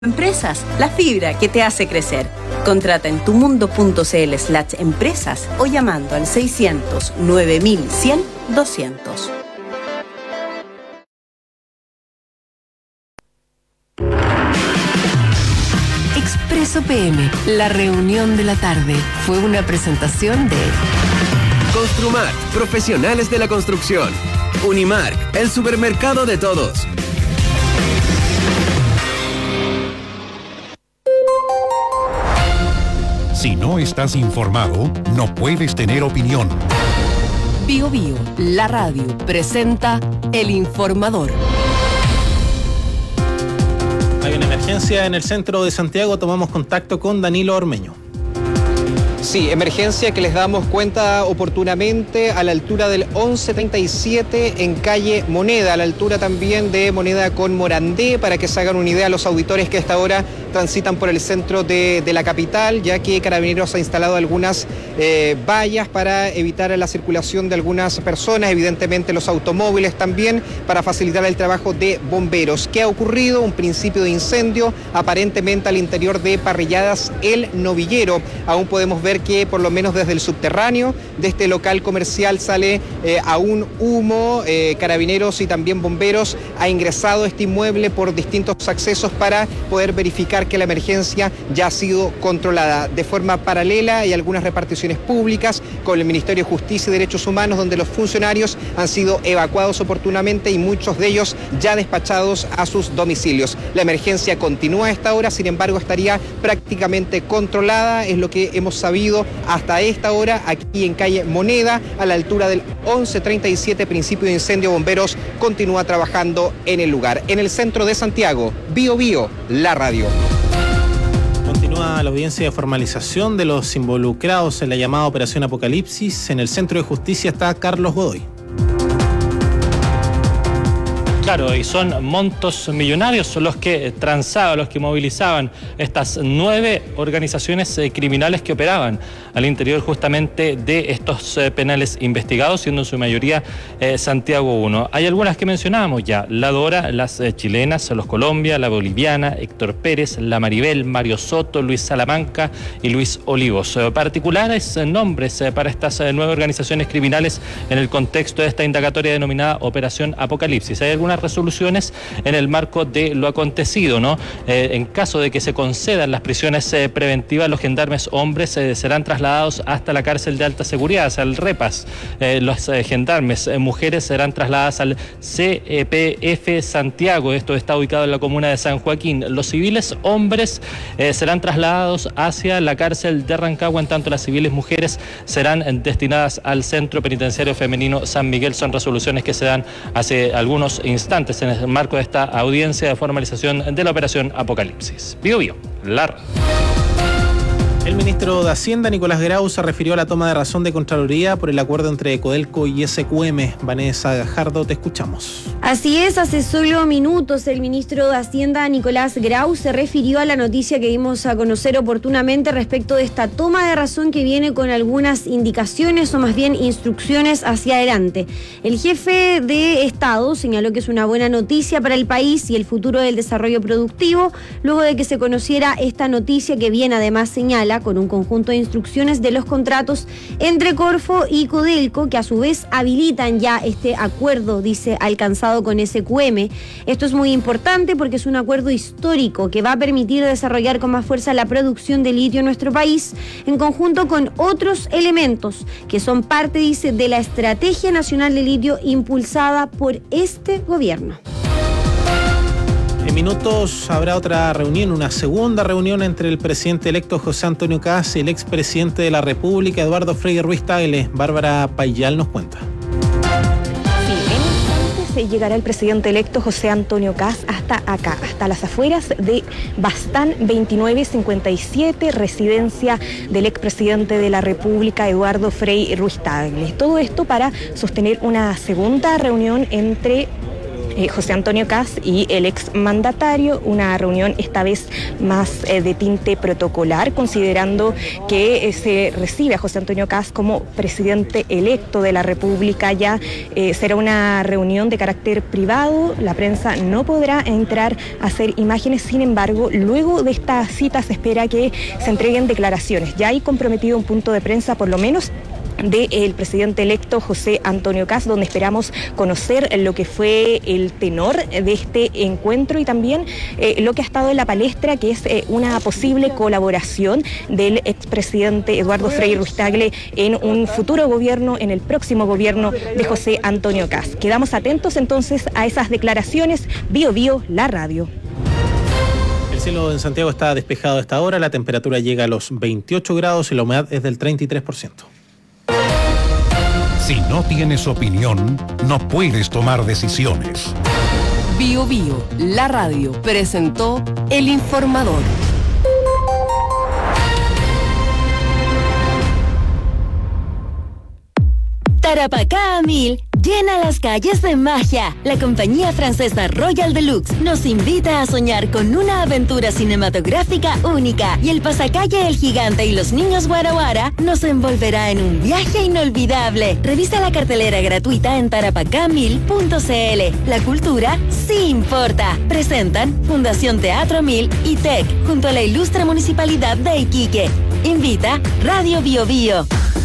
Empresas, la fibra que te hace crecer. Contrata en tumundo.cl/empresas o llamando al 600 9100 200. Expreso PM, la reunión de la tarde, fue una presentación de Construmark, profesionales de la construcción. Unimark, el supermercado de todos. Si no estás informado, no puedes tener opinión. Bio Bio, la radio, presenta El Informador. Hay una emergencia en el centro de Santiago. Tomamos contacto con Danilo Ormeño. Sí, emergencia que les damos cuenta oportunamente a la altura del 1137 en calle Moneda, a la altura también de Moneda con Morandé, para que se hagan una idea los auditores que a esta hora transitan por el centro de la capital, ya que Carabineros ha instalado algunas vallas para evitar la circulación de algunas personas, evidentemente los automóviles también, para facilitar el trabajo de bomberos. ¿Qué ha ocurrido? Un principio de incendio, aparentemente al interior de Parrilladas El Novillero. Aún podemos ver que por lo menos desde el subterráneo de este local comercial sale aún humo. Carabineros y también bomberos ha ingresado a este inmueble por distintos accesos para poder verificar que la emergencia ya ha sido controlada. De forma paralela hay algunas reparticiones públicas con el Ministerio de Justicia y Derechos Humanos, donde los funcionarios han sido evacuados oportunamente y muchos de ellos ya despachados a sus domicilios. La emergencia continúa a esta hora, sin embargo estaría prácticamente controlada, es lo que hemos sabido hasta esta hora aquí en calle Moneda, a la altura del 1137, principio de incendio. Bomberos continúa trabajando en el lugar. En el centro de Santiago, Bio Bio, la radio. Continúa la audiencia de formalización de los involucrados en la llamada Operación Apocalipsis. En el Centro de Justicia está Carlos Godoy. Claro, y son montos millonarios los que transaban, los que movilizaban estas 9 organizaciones criminales que operaban al interior justamente de estos penales investigados, siendo en su mayoría Santiago 1. Hay algunas que mencionábamos ya: la Dora, las chilenas, los Colombia, la boliviana, Héctor Pérez, la Maribel, Mario Soto, Luis Salamanca y Luis Olivos. Particulares nombres para estas 9 organizaciones criminales en el contexto de esta indagatoria denominada Operación Apocalipsis. Hay algunas resoluciones en el marco de lo acontecido, ¿no? En caso de que se concedan las prisiones preventivas, los gendarmes hombres serán trasladados hasta la cárcel de alta seguridad, al REPAS. Los gendarmes mujeres serán trasladadas al CPF Santiago. Esto está ubicado en la comuna de San Joaquín. Los civiles hombres serán trasladados hacia la cárcel de Rancagua, en tanto las civiles mujeres serán destinadas al Centro Penitenciario Femenino San Miguel. Son resoluciones que se dan hace algunos instantes en el marco de esta audiencia de formalización de la Operación Apocalipsis. Bio Bio, la radio. El ministro de Hacienda, Nicolás Grau, se refirió a la toma de razón de Contraloría por el acuerdo entre Codelco y SQM. Vanessa Gajardo, te escuchamos. Así es, hace solo minutos el ministro de Hacienda, Nicolás Grau, se refirió a la noticia que dimos a conocer oportunamente respecto de esta toma de razón que viene con algunas indicaciones o más bien instrucciones hacia adelante. El jefe de Estado señaló que es una buena noticia para el país y el futuro del desarrollo productivo, luego de que se conociera esta noticia que bien además señala con un conjunto de instrucciones de los contratos entre Corfo y Codelco, que a su vez habilitan ya este acuerdo, dice, alcanzado con SQM. Esto es muy importante porque es un acuerdo histórico que va a permitir desarrollar con más fuerza la producción de litio en nuestro país, en conjunto con otros elementos que son parte, dice, de la Estrategia Nacional de Litio impulsada por este gobierno. En minutos habrá otra reunión, una segunda reunión entre el presidente electo José Antonio Kast y el expresidente de la República, Eduardo Frei Ruiz Tagle. Bárbara Payal nos cuenta. Sí, en instantes llegará el presidente electo José Antonio Kast hasta acá, hasta las afueras de Bastán 2957, residencia del expresidente de la República, Eduardo Frei Ruiz Tagle. Todo esto para sostener una segunda reunión entre José Antonio Kast y el exmandatario, una reunión esta vez más de tinte protocolar, considerando que se recibe a José Antonio Kast como presidente electo de la República. Ya será una reunión de carácter privado, la prensa no podrá entrar a hacer imágenes. Sin embargo, luego de esta cita se espera que se entreguen declaraciones. Ya hay comprometido un punto de prensa, por lo menos, del presidente electo José Antonio Kast, donde esperamos conocer lo que fue el tenor de este encuentro y también lo que ha estado en la palestra, que es una posible colaboración del expresidente Eduardo Frei Ruiz-Tagle en un futuro gobierno, en el próximo gobierno de José Antonio Kast. Quedamos atentos entonces a esas declaraciones. Bio Bio, la radio. El cielo en Santiago está despejado a esta hora, la temperatura llega a los 28 grados y la humedad es del 33%. Si no tienes opinión, no puedes tomar decisiones. Bio Bio, la radio, presentó El Informador. Tarapacá a 1000 llena las calles de magia. La compañía francesa Royal Deluxe nos invita a soñar con una aventura cinematográfica única y el pasacalle El Gigante y los Niños Guara Guara nos envolverá en un viaje inolvidable. Revisa la cartelera gratuita en tarapacá1000.cl. La cultura sí importa. Presentan Fundación Teatro 1000 y TEC junto a la ilustre Municipalidad de Iquique. Invita Radio Bio Bio.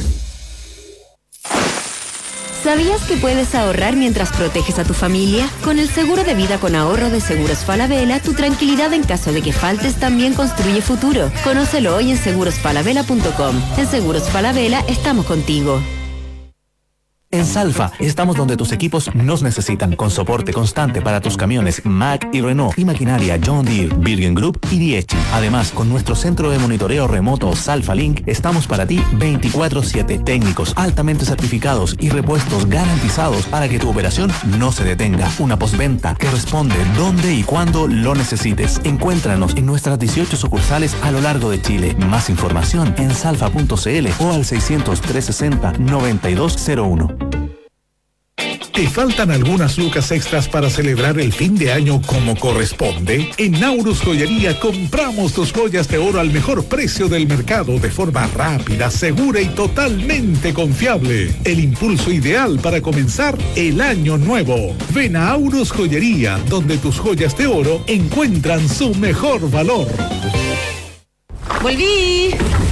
¿Sabías que puedes ahorrar mientras proteges a tu familia? Con el seguro de vida con ahorro de Seguros Falabella, tu tranquilidad en caso de que faltes también construye futuro. Conócelo hoy en segurosfalabella.com. En Seguros Falabella estamos contigo. En Salfa estamos donde tus equipos nos necesitan, con soporte constante para tus camiones Mack y Renault y maquinaria John Deere, Birgen Group y Dieci. Además, con nuestro centro de monitoreo remoto Salfa Link estamos para ti 24/7, técnicos altamente certificados y repuestos garantizados para que tu operación no se detenga. Una postventa que responde donde y cuando lo necesites. Encuéntranos en nuestras 18 sucursales a lo largo de Chile. Más información en salfa.cl o al 600-360-9201. ¿Te faltan algunas lucas extras para celebrar el fin de año como corresponde? En Naurus Joyería compramos tus joyas de oro al mejor precio del mercado de forma rápida, segura y totalmente confiable. El impulso ideal para comenzar el año nuevo. Ven a Naurus Joyería, donde tus joyas de oro encuentran su mejor valor. ¡Volví!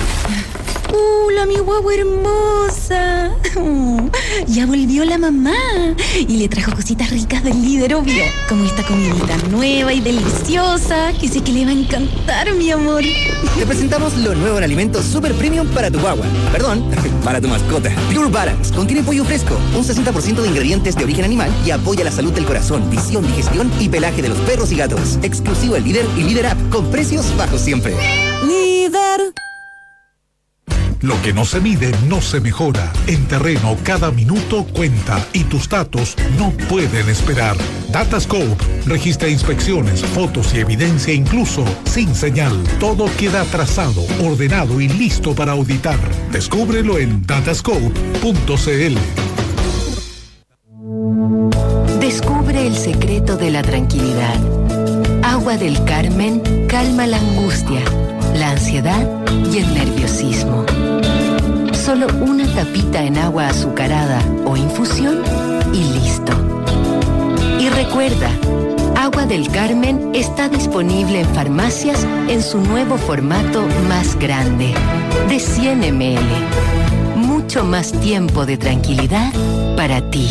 Mi guagua hermosa. Ya volvió la mamá y le trajo cositas ricas del Líder, obvio, como esta comidita nueva y deliciosa que sé que le va a encantar, mi amor. Te presentamos lo nuevo en alimentos super premium para tu guagua. Perdón, para tu mascota. Pure Balance contiene pollo fresco, un 60% de ingredientes de origen animal y apoya la salud del corazón, visión, digestión y pelaje de los perros y gatos. Exclusivo el Líder y Líder App, con precios bajos siempre. Líder. Lo que no se mide no se mejora. En terreno cada minuto cuenta y tus datos no pueden esperar. Datascope registra inspecciones, fotos y evidencia incluso sin señal. Todo queda trazado, ordenado y listo para auditar. Descúbrelo en datascope.cl. Descubre el secreto de la tranquilidad. Agua del Carmen calma la angustia, la ansiedad y el nerviosismo. Solo una tapita en agua azucarada o infusión y listo. Y recuerda, Agua del Carmen está disponible en farmacias en su nuevo formato más grande, de 100 ml. Mucho más tiempo de tranquilidad para ti.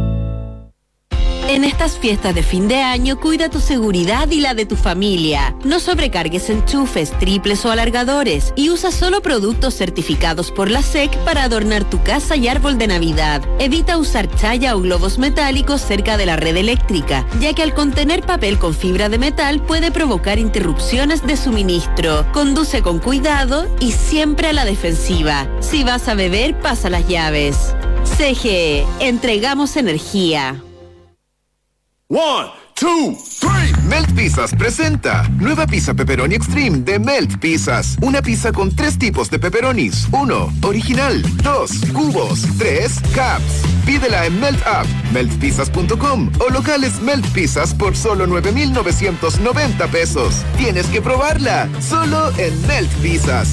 En estas fiestas de fin de año, cuida tu seguridad y la de tu familia. No sobrecargues enchufes, triples o alargadores y usa solo productos certificados por la SEC para adornar tu casa y árbol de Navidad. Evita usar chaya o globos metálicos cerca de la red eléctrica, ya que al contener papel con fibra de metal puede provocar interrupciones de suministro. Conduce con cuidado y siempre a la defensiva. Si vas a beber, pasa las llaves. CGE, entregamos energía. 1, 2, 3. Melt Pizzas presenta nueva pizza pepperoni extreme de Melt Pizzas. Una pizza con 3 tipos de pepperonis. 1, original. 2, cubos. 3, caps. Pídela en Melt App, meltpizzas.com o locales Melt Pizzas por solo 9,990 pesos. Tienes que probarla, solo en Melt Pizzas.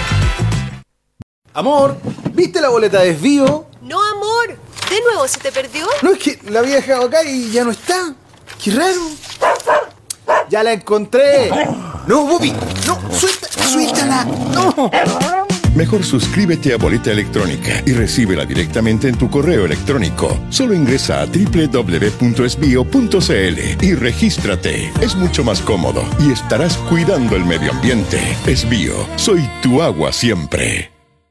Amor, ¿viste la boleta de desvío? No, amor. ¿De nuevo se te perdió? No, es que la había dejado acá y ya no está. Qué raro. ¡Ya la encontré! ¡No, Bobby! ¡No! ¡Suéltala! ¡No! Mejor suscríbete a Boleta Electrónica y recíbela directamente en tu correo electrónico. Solo ingresa a www.esbio.cl y regístrate. Es mucho más cómodo y estarás cuidando el medio ambiente. Esbio, soy tu agua siempre.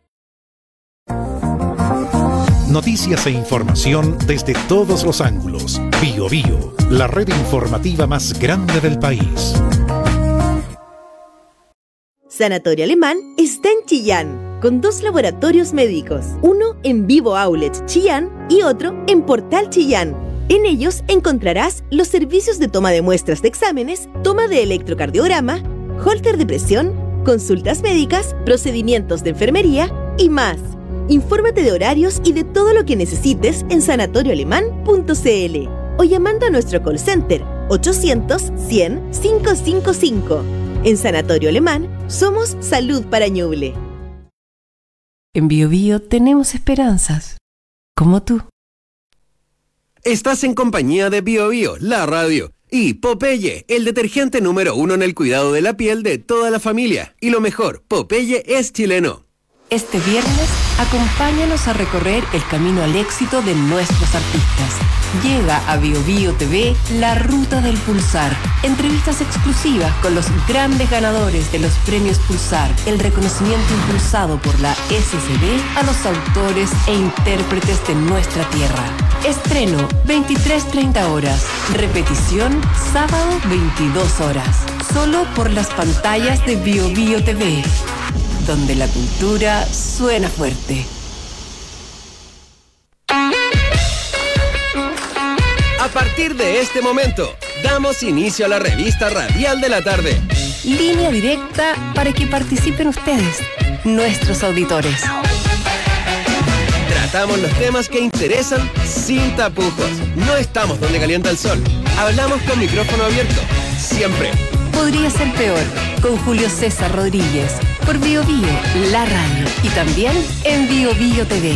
Noticias e información desde todos los ángulos. BioBio, la red informativa más grande del país. Sanatorio Alemán está en Chillán, con 2 laboratorios médicos, uno en Vivo Outlet Chillán y otro en Portal Chillán. En ellos encontrarás los servicios de toma de muestras de exámenes, toma de electrocardiograma, holter de presión, consultas médicas, procedimientos de enfermería y más. Infórmate de horarios y de todo lo que necesites en sanatorioalemán.cl o llamando a nuestro call center 800-100-555. En Sanatorio Alemán somos salud para Ñuble. En BioBio tenemos esperanzas, como tú. Estás en compañía de BioBio, la radio, y Popeye, el detergente número 1 en el cuidado de la piel de toda la familia. Y lo mejor, Popeye es chileno. Este viernes, acompáñanos a recorrer el camino al éxito de nuestros artistas. Llega a BioBio TV La Ruta del Pulsar. Entrevistas exclusivas con los grandes ganadores de los premios Pulsar. El reconocimiento impulsado por la SCD a los autores e intérpretes de nuestra tierra. Estreno 23:30 horas. Repetición sábado 22 horas. Solo por las pantallas de BioBio TV, donde la cultura suena fuerte. A partir de este momento, damos inicio a la revista radial de la tarde. Línea directa para que participen ustedes, nuestros auditores. Tratamos los temas que interesan sin tapujos. No estamos donde calienta el sol. Hablamos con micrófono abierto, siempre. Podría ser peor, con Julio César Rodríguez, por BioBio, la radio, y también en BioBio TV.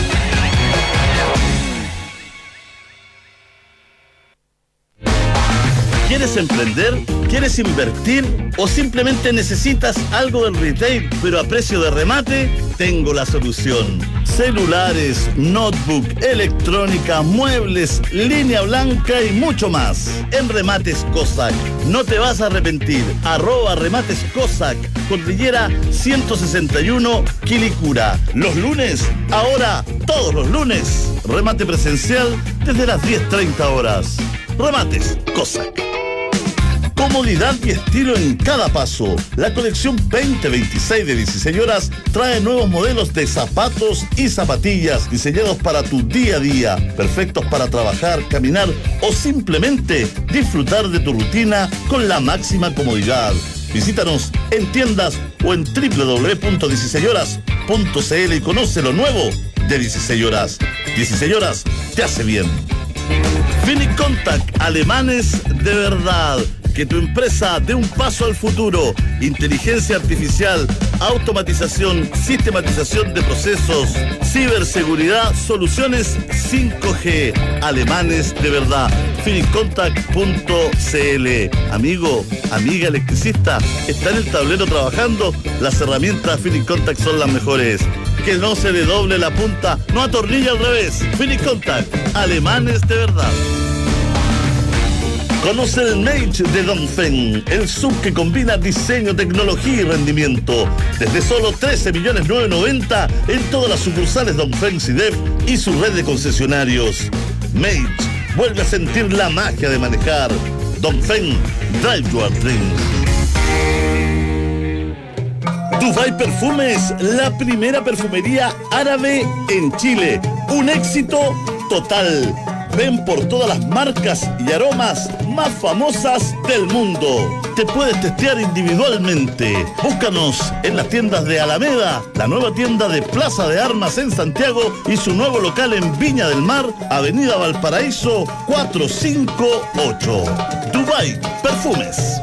¿Quieres emprender? ¿Quieres invertir? ¿O simplemente necesitas algo del retail, pero a precio de remate? Tengo la solución. Celulares, notebook, electrónica, muebles, línea blanca y mucho más. En Remates Cossack. No te vas a arrepentir. @Remates Cossack. Cordillera 161, Quilicura. Los lunes, ahora todos los lunes. Remate presencial desde las 10:30 horas. Remates Cossack. Comodidad y estilo en cada paso. La colección 2026 de 16 horas trae nuevos modelos de zapatos y zapatillas diseñados para tu día a día, perfectos para trabajar, caminar o simplemente disfrutar de tu rutina con la máxima comodidad. Visítanos en tiendas o en www.16horas.cl y conoce lo nuevo de 16 horas. 16 horas te hace bien. Finicontact, alemanes de verdad. Que tu empresa dé un paso al futuro. Inteligencia artificial, automatización, sistematización de procesos, ciberseguridad, soluciones 5G. Alemanes de verdad. Finicontact.cl. Amigo, amiga electricista, ¿está en el tablero trabajando? Las herramientas Finicontact son las mejores. Que no se le doble la punta, no atornilla al revés. Finicontact, alemanes de verdad. Conoce el Mage de Dongfeng, el sub que combina diseño, tecnología y rendimiento. Desde solo 13.990.000 en todas las sucursales Dongfeng SIDEP y su red de concesionarios. Mage, vuelve a sentir la magia de manejar. Dongfeng, drive your dreams. Dubai Perfumes, la primera perfumería árabe en Chile. Un éxito total. Ven por todas las marcas y aromas más famosas del mundo. Te puedes testear individualmente. Búscanos en las tiendas de Alameda, la nueva tienda de Plaza de Armas en Santiago y su nuevo local en Viña del Mar, Avenida Valparaíso 458. Dubai Perfumes.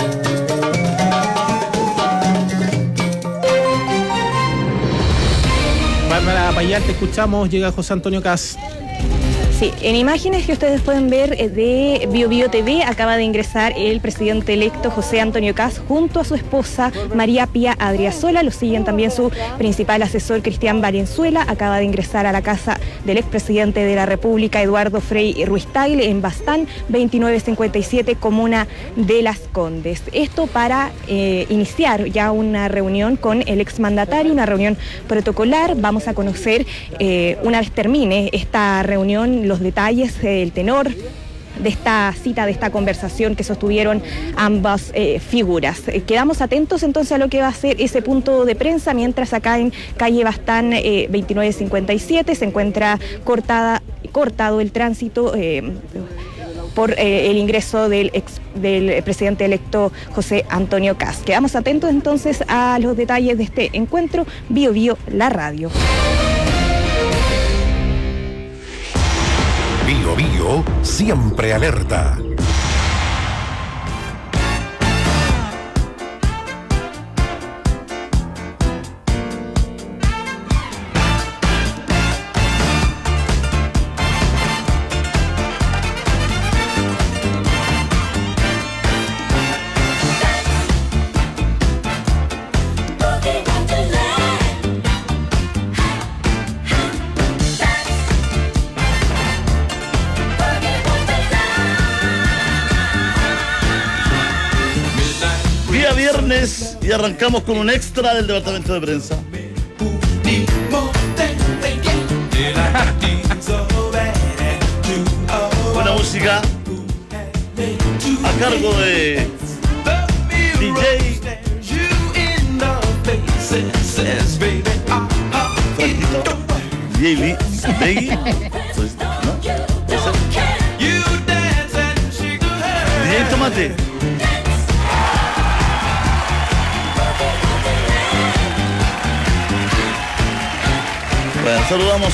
Bárbara Payal, te escuchamos. Llega José Antonio Caz. Sí, en imágenes que ustedes pueden ver de BioBio TV acaba de ingresar el presidente electo José Antonio Caz junto a su esposa María Pía Adriasola. Lo siguen también su principal asesor Cristian Valenzuela. Acaba de ingresar a la casa del expresidente de la República Eduardo Frei Ruiz-Tagle en Bastán 2957, comuna de Las Condes. Esto para iniciar ya una reunión con el exmandatario, una reunión protocolar. Vamos a conocer una vez termine esta reunión los detalles, el tenor de esta cita, de esta conversación que sostuvieron ambas figuras. Quedamos atentos entonces a lo que va a ser ese punto de prensa, mientras acá en calle Bastán 2957 se encuentra cortado el tránsito por el ingreso del presidente electo José Antonio Caz. Quedamos atentos entonces a los detalles de este encuentro. BioBio, la radio. BioBio siempre alerta. Y arrancamos con un extra del departamento de prensa. Buena música a cargo de DJ Franquito DJ Beggy, ¿no? DJ Tomate. Bueno, saludamos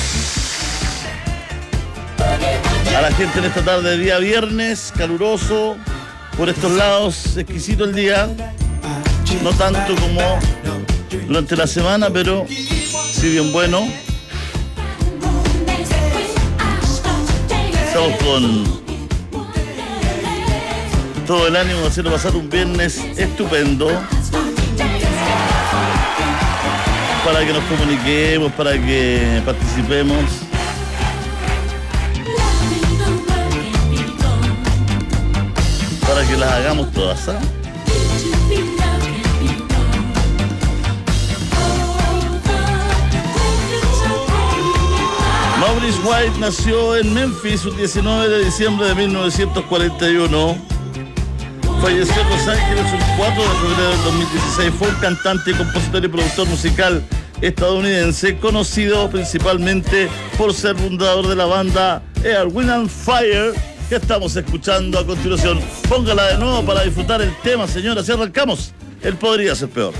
a la gente en esta tarde de día viernes, caluroso, por estos lados, exquisito el día, no tanto como durante la semana, pero sí bien bueno. Estamos con todo el ánimo de hacerlo pasar un viernes estupendo, para que nos comuniquemos, para que participemos. Para que las hagamos todas, ¿ah? Maurice White nació en Memphis el 19 de diciembre de 1941. Falleció en Los Ángeles el 4 de febrero del 2016. Fue un cantante, compositor y productor musical estadounidense, conocido principalmente por ser fundador de la banda Earth, Wind and Fire, que estamos escuchando a continuación. Póngala de nuevo para disfrutar el tema, señoras, y arrancamos. Él podría ser peor.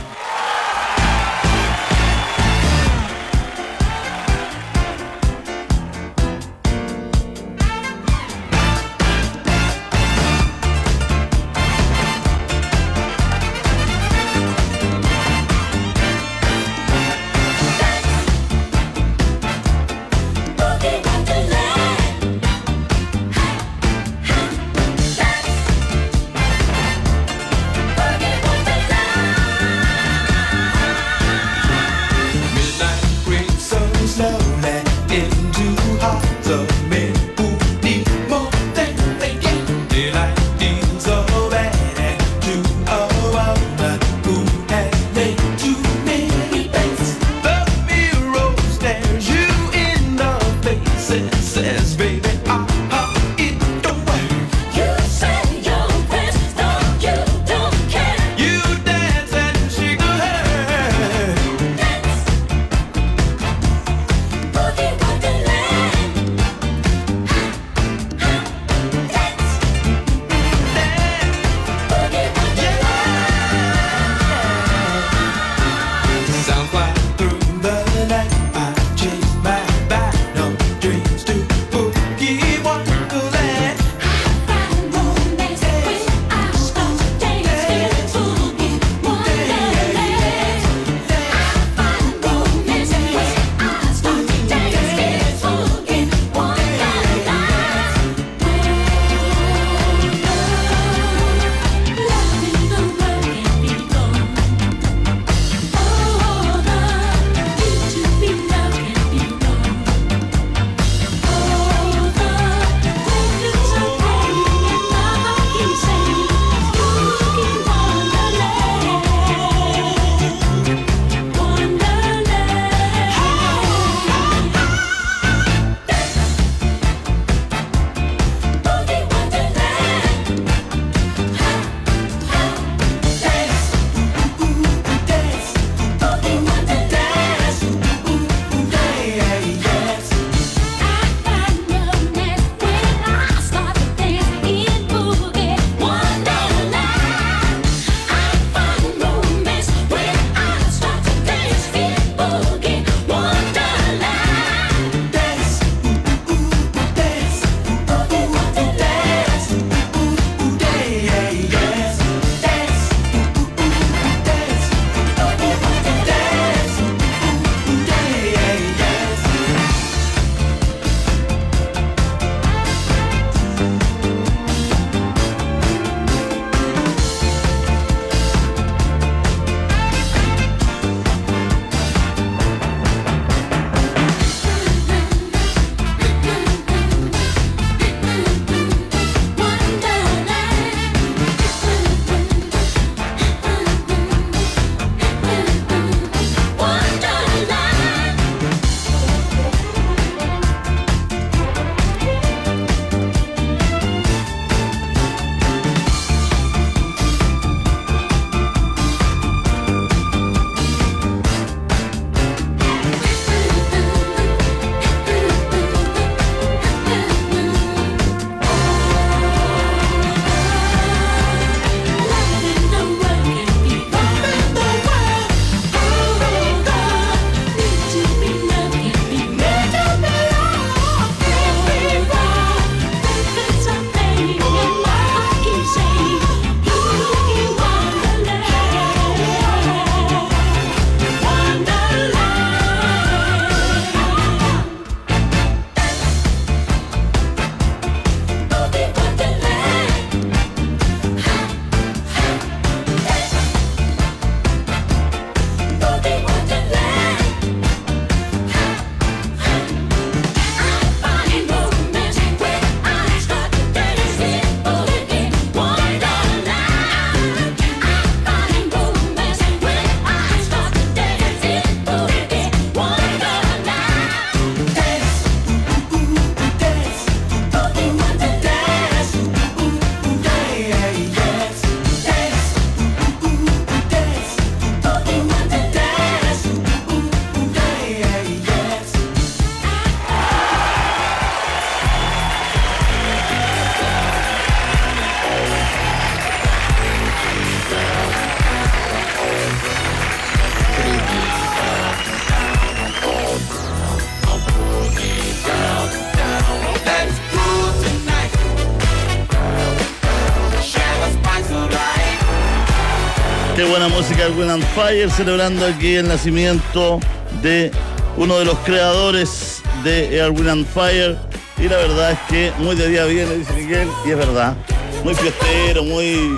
buena música del Wind and Fire, celebrando aquí el nacimiento de uno de los creadores de Air, Wind and Fire. Y la verdad es que muy de día viene, dice Miguel, y es verdad. Muy fiestero, muy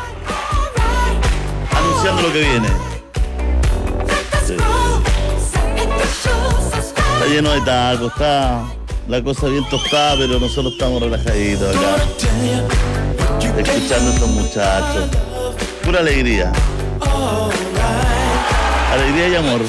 anunciando lo que viene. Sí. Está lleno de tacos, está la cosa bien tostada, pero nosotros estamos relajaditos acá, escuchando a estos muchachos. Pura alegría. Alegría y amor.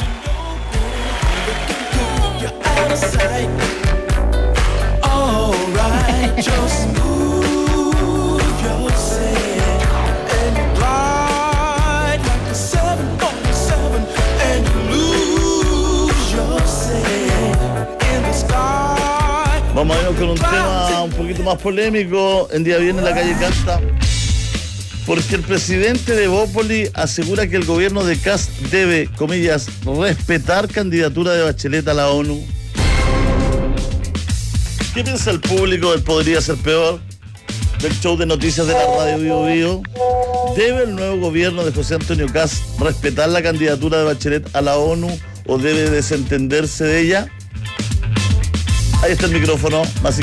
Vamos a irnos con un tema un poquito más polémico. En día viernes la calle canta porque el presidente de Bópoli asegura que el gobierno de Kast debe, comillas, respetar candidatura de Bachelet a la ONU. ¿Qué piensa el público del Podría Ser Peor? Del show de noticias de la radio Bio Bio. ¿Debe el nuevo gobierno de José Antonio Kast respetar la candidatura de Bachelet a la ONU o debe desentenderse de ella? Ahí está el micrófono, más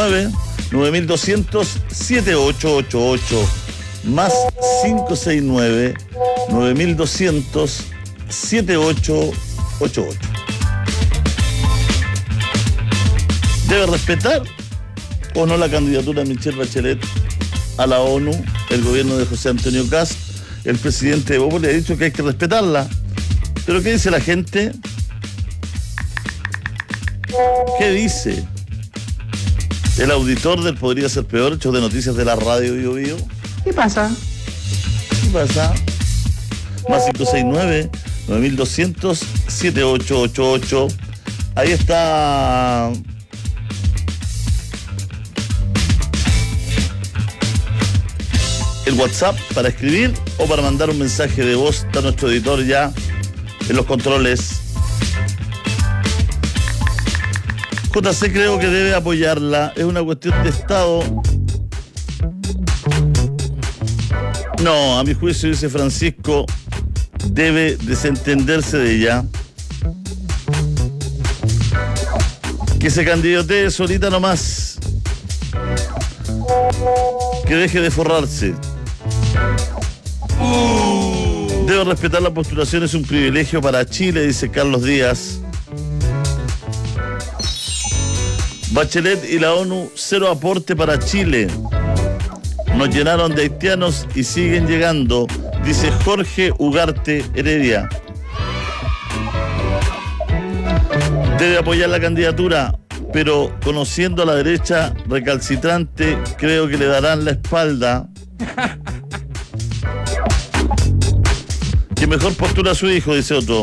569-9200-7888. Más 569-9200-7888. ¿Debe respetar o no la candidatura de Michelle Bachelet a la ONU, el gobierno de José Antonio Kast? El presidente de Bópoli ha dicho que hay que respetarla. ¿Pero qué dice la gente? ¿Qué dice el auditor del Podría Ser Peor, show de noticias de la radio Bio Bio? ¿Qué pasa? ¿Qué pasa? Más 569-9200-7888. Ahí está el WhatsApp para escribir o para mandar un mensaje de voz. Está nuestro editor ya en los controles. JC creo que debe apoyarla. Es una cuestión de Estado. No, a mi juicio, dice Francisco, debe desentenderse de ella. Que se candidatee solita nomás. Que deje de forrarse. Debe respetar la postulación, es un privilegio para Chile, dice Carlos Díaz. Bachelet y la ONU, cero aporte para Chile. Nos llenaron de haitianos y siguen llegando, dice Jorge Ugarte Heredia. Debe apoyar la candidatura, pero conociendo a la derecha recalcitrante, creo que le darán la espalda. Que mejor postula a su hijo, dice otro.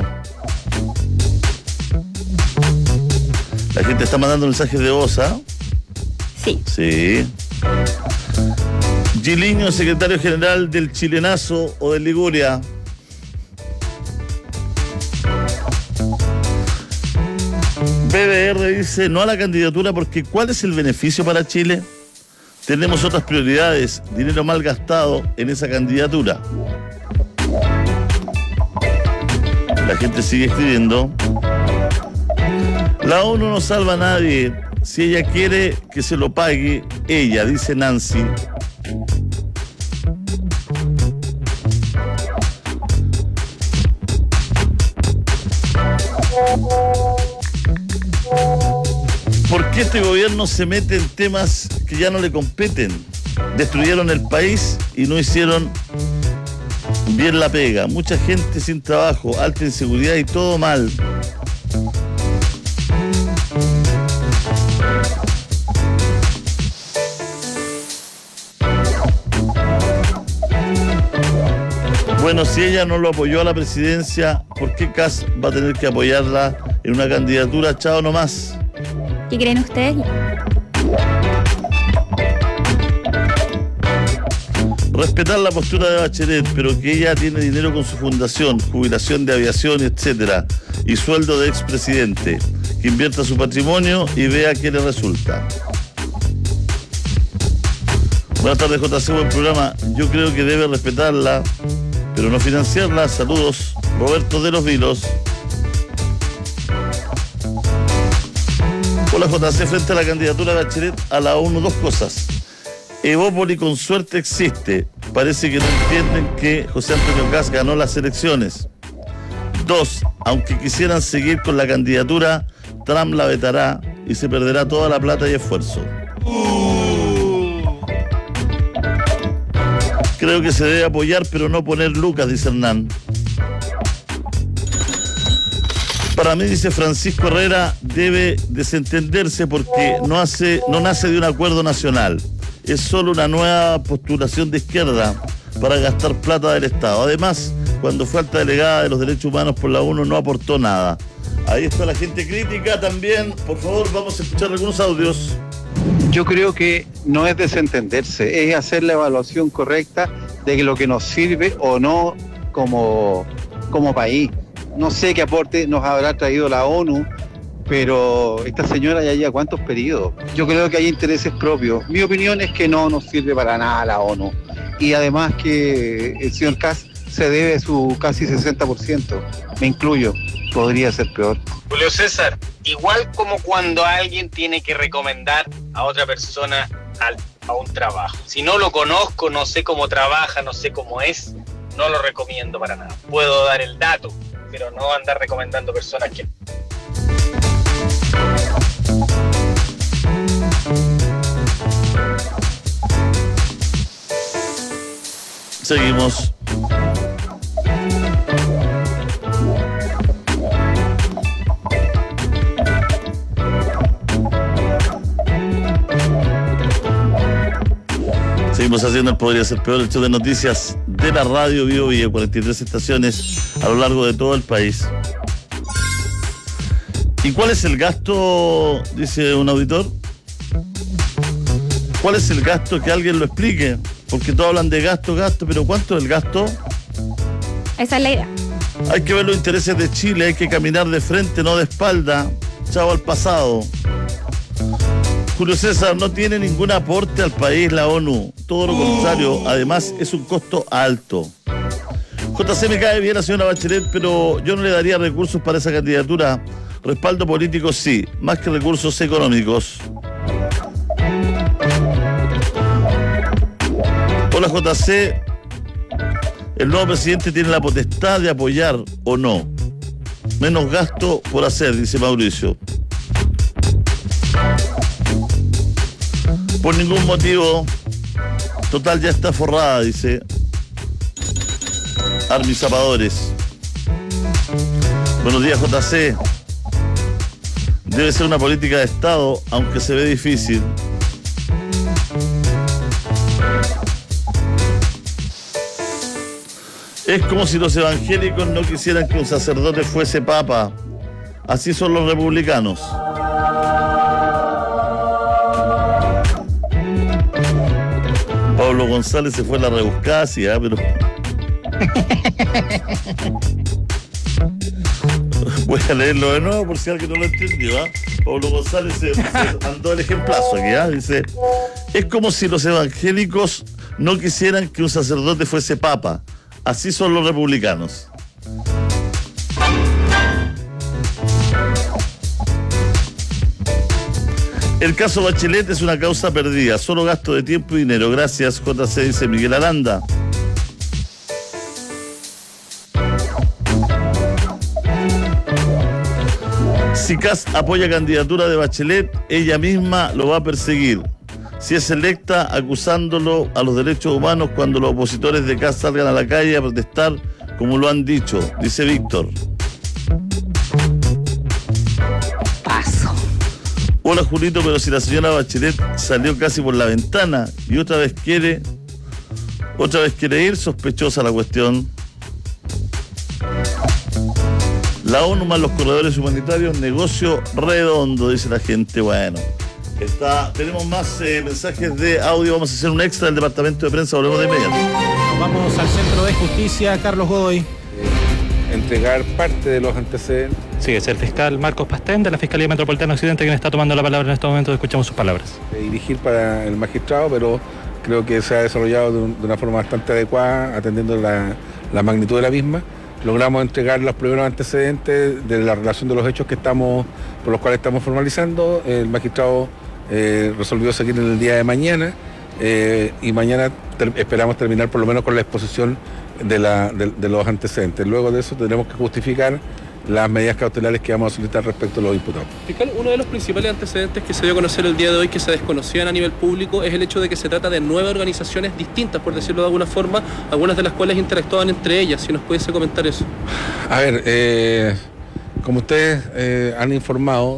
La gente está mandando mensajes de voz, ¿ah? Sí. Sí. Giliño, secretario general del Chilenazo o del Liguria. BDR dice no a la candidatura porque ¿cuál es el beneficio para Chile? Tenemos otras prioridades, dinero mal gastado en esa candidatura. La gente sigue escribiendo. La ONU no salva a nadie. Si ella quiere que se lo pague, ella, dice Nancy. ¿Por qué este gobierno se mete en temas que ya no le competen? Destruyeron el país y no hicieron bien la pega. Mucha gente sin trabajo, alta inseguridad y todo mal. Bueno, si ella no lo apoyó a la presidencia, ¿por qué Kast va a tener que apoyarla en una candidatura? Chao nomás. ¿Qué creen ustedes? Respetar la postura de Bachelet, pero que ella tiene dinero con su fundación, jubilación de aviación, etcétera, y sueldo de expresidente. Que invierta su patrimonio y vea qué le resulta. Buenas tardes, JC, buen programa. Yo creo que debe respetarla. pero no financiarla. Saludos, Roberto de los Vilos. Hola, JC, frente a la candidatura de Bachelet a la ONU, dos cosas. Evópoli con suerte existe. Parece que no entienden que José Antonio Kast ganó las elecciones. 2. Aunque quisieran seguir con la candidatura, Trump la vetará y se perderá toda la plata y esfuerzo. Creo que se debe apoyar, pero no poner lucas, dice Hernán. Para mí, dice Francisco Herrera, debe desentenderse porque no nace de un acuerdo nacional. Es solo una nueva postulación de izquierda para gastar plata del Estado. Además, cuando fue alta delegada de los derechos humanos por la ONU, no aportó nada. Ahí está la gente crítica también. Por favor, vamos a escuchar algunos audios. Yo creo que no es desentenderse, es hacer la evaluación correcta de lo que nos sirve o no como país. No sé qué aporte nos habrá traído la ONU, pero esta señora ya lleva cuántos periodos. Yo creo que hay intereses propios. Mi opinión es que no nos sirve para nada la ONU. Y además que el señor Kast se debe su casi 60%. Me incluyo. Podría ser peor. Julio César, igual como cuando alguien tiene que recomendar a otra persona a un trabajo. Si no lo conozco, no sé cómo trabaja, no sé cómo es, no lo recomiendo para nada. Puedo dar el dato, pero no andar recomendando personas que... Seguimos. Seguimos haciendo el Podría Ser Peor, el show de noticias de la radio Bio Bio, 43 estaciones a lo largo de todo el país. ¿Y cuál es el gasto? Dice un auditor. ¿Cuál es el gasto? Que alguien lo explique. Porque todos hablan de gasto, pero ¿cuánto es el gasto? Esa es la idea. Hay que ver los intereses de Chile, hay que caminar de frente, no de espalda. Chao al pasado. Julio César, no tiene ningún aporte al país la ONU. Todo lo contrario, además es un costo alto. JC, me cae bien la señora Bachelet, pero yo no le daría recursos para esa candidatura. Respaldo político sí, más que recursos económicos. Hola JC, el nuevo presidente tiene la potestad de apoyar o no. Menos gasto por hacer, dice Mauricio. Por ningún motivo. Total, ya está forrada, dice Armis Zapadores. Buenos días, JC. Debe ser una política de Estado, aunque se ve difícil. Es como si los evangélicos no quisieran que un sacerdote fuese papa. Así son los republicanos. Pablo González se fue a la rebuscada, sí, pero... Voy a leerlo de nuevo por si alguien no lo entendió. Pablo González se mandó el ejemplazo aquí. Dice, es como si los evangélicos no quisieran que un sacerdote fuese papa. Así son los republicanos. El caso Bachelet es una causa perdida, solo gasto de tiempo y dinero. Gracias, JC, dice Miguel Aranda. Si Kast apoya candidatura de Bachelet, ella misma lo va a perseguir. Si es electa, acusándolo a los derechos humanos cuando los opositores de Kast salgan a la calle a protestar, como lo han dicho, dice Víctor. Paso. Hola Julito, pero si la señora Bachelet salió casi por la ventana y otra vez quiere ir, sospechosa la cuestión. La ONU más los corredores humanitarios, negocio redondo, dice la gente. Bueno, tenemos más mensajes de audio, vamos a hacer un extra del departamento de prensa, volvemos de inmediato. Vamos al Centro de Justicia, Carlos Godoy. Entregar parte de los antecedentes. Sí, es el fiscal Marcos Pastén de la Fiscalía Metropolitana Occidente quien está tomando la palabra en estos momentos. Escuchamos sus palabras. Dirigir para el magistrado, pero creo que se ha desarrollado de una forma bastante adecuada, atendiendo la magnitud de la misma. Logramos entregar los primeros antecedentes de la relación de los hechos por los cuales estamos formalizando. El magistrado resolvió seguir en el día de mañana y mañana esperamos terminar por lo menos con la exposición de los antecedentes. Luego de eso tendremos que justificar las medidas cautelares que vamos a solicitar respecto a los imputados. Fiscal, uno de los principales antecedentes que se dio a conocer el día de hoy, que se desconocían a nivel público, es el hecho de que se trata de 9 organizaciones distintas, por decirlo de alguna forma, algunas de las cuales interactuaban entre ellas. Si nos pudiese comentar eso. A ver, como ustedes han informado,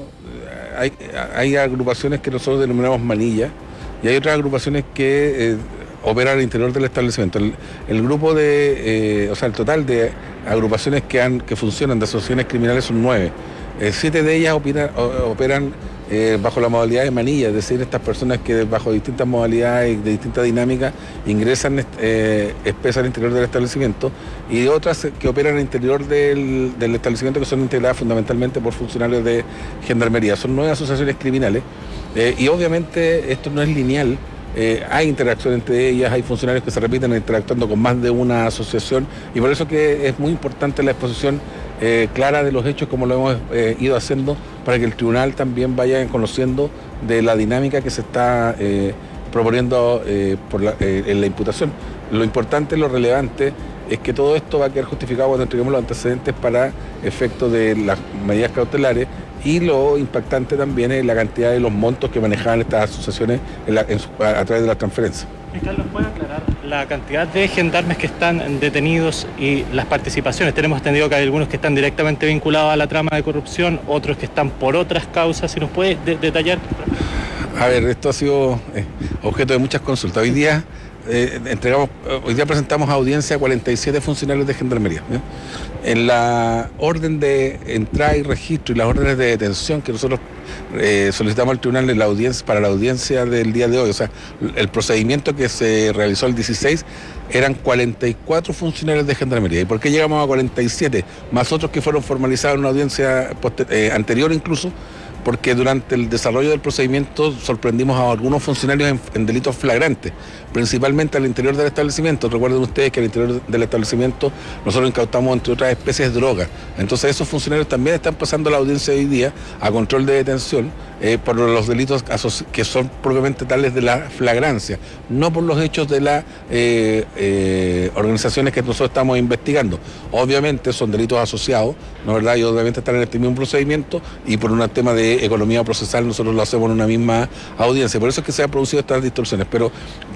hay agrupaciones que nosotros denominamos manillas y hay otras agrupaciones que operan al interior del establecimiento. El grupo el total de agrupaciones que funcionan de asociaciones criminales son 9. 7 de ellas operan bajo la modalidad de manilla, es decir, estas personas que bajo distintas modalidades, de distintas dinámicas, ingresan espesas al interior del establecimiento, y otras que operan al interior del establecimiento, que son integradas fundamentalmente por funcionarios de Gendarmería. Son 9 asociaciones criminales y obviamente esto no es lineal. Hay interacción entre ellas, hay funcionarios que se repiten interactuando con más de una asociación, y por eso que es muy importante la exposición clara de los hechos, como lo hemos ido haciendo, para que el tribunal también vaya conociendo de la dinámica que se está proponiendo en la imputación. Lo importante, lo relevante, es que todo esto va a quedar justificado cuando entreguemos los antecedentes para efecto de las medidas cautelares, y lo impactante también es la cantidad de los montos que manejaban estas asociaciones a través de las transferencias. Fiscal, ¿nos puede aclarar la cantidad de gendarmes que están detenidos y las participaciones? Tenemos entendido que hay algunos que están directamente vinculados a la trama de corrupción, otros que están por otras causas. ¿Si nos puede detallar? A ver, esto ha sido objeto de muchas consultas. Hoy día presentamos a audiencia a 47 funcionarios de Gendarmería. En la orden de entrada y registro y las órdenes de detención que nosotros solicitamos al tribunal para la audiencia del día de hoy, o sea, el procedimiento que se realizó el 16, eran 44 funcionarios de Gendarmería. ¿Y por qué llegamos a 47? Más otros que fueron formalizados en una audiencia anterior incluso, porque durante el desarrollo del procedimiento sorprendimos a algunos funcionarios en delitos flagrantes, principalmente al interior del establecimiento. Recuerden ustedes que al interior del establecimiento nosotros incautamos, entre otras especies, drogas. Entonces esos funcionarios también están pasando la audiencia de hoy día a control de detención por los delitos que son propiamente tales de la flagrancia, no por los hechos de las organizaciones que nosotros estamos investigando. Obviamente son delitos asociados, ¿no es verdad? Y obviamente están en este mismo procedimiento, y por un tema de economía procesal nosotros lo hacemos en una misma audiencia. Por eso es que se han producido estas distorsiones, pero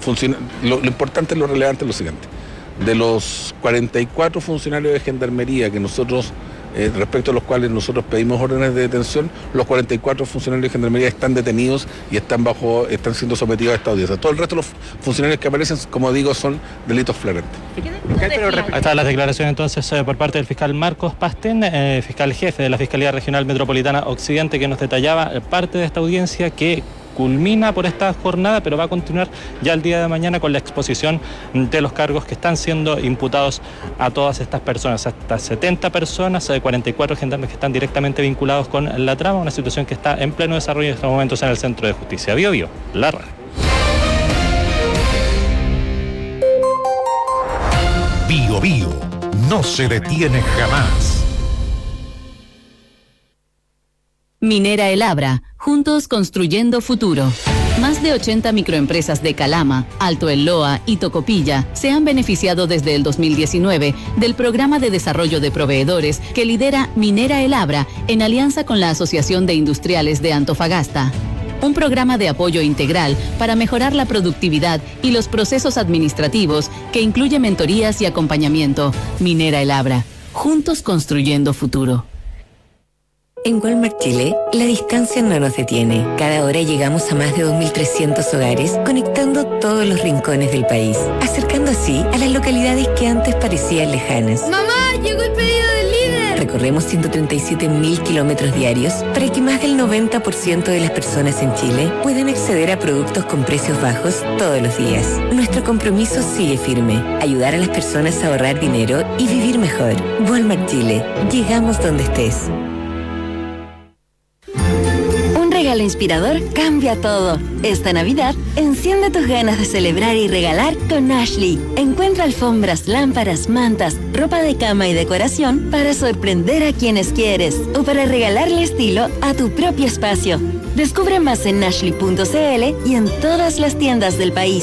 lo importante, lo relevante es lo siguiente: de los 44 funcionarios de Gendarmería que nosotros respecto a los cuales nosotros pedimos órdenes de detención, los 44 funcionarios de Gendarmería están detenidos y están siendo sometidos a esta audiencia. Todo el resto de los funcionarios que aparecen, como digo, son delitos flagrantes. Ahí están las declaraciones entonces por parte del fiscal Marcos Pastén, fiscal jefe de la Fiscalía Regional Metropolitana Occidente, que nos detallaba parte de esta audiencia que culmina por esta jornada, pero va a continuar ya el día de mañana con la exposición de los cargos que están siendo imputados a todas estas personas, hasta 70 personas, 44 gendarmes que están directamente vinculados con la trama, una situación que está en pleno desarrollo en estos momentos en el Centro de Justicia. Bio Bio, la radio. Bio Bio no se detiene jamás. Minera El Abra, juntos construyendo futuro. Más de 80 microempresas de Calama, Alto El Loa y Tocopilla se han beneficiado desde el 2019 del programa de desarrollo de proveedores que lidera Minera El Abra en alianza con la Asociación de Industriales de Antofagasta. Un programa de apoyo integral para mejorar la productividad y los procesos administrativos que incluye mentorías y acompañamiento. Minera El Abra, juntos construyendo futuro. En Walmart Chile, la distancia no nos detiene. Cada hora llegamos a más de 2.300 hogares, conectando todos los rincones del país, acercando así a las localidades que antes parecían lejanas. ¡Mamá, llegó el pedido del líder! Recorremos 137.000 kilómetros diarios para que más del 90% de las personas en Chile puedan acceder a productos con precios bajos todos los días. Nuestro compromiso sigue firme: ayudar a las personas a ahorrar dinero y vivir mejor. Walmart Chile, llegamos donde estés. Real Inspirador cambia todo. Esta Navidad, enciende tus ganas de celebrar y regalar con Ashley. Encuentra alfombras, lámparas, mantas, ropa de cama y decoración para sorprender a quienes quieres o para regalarle estilo a tu propio espacio. Descubre más en ashley.cl y en todas las tiendas del país.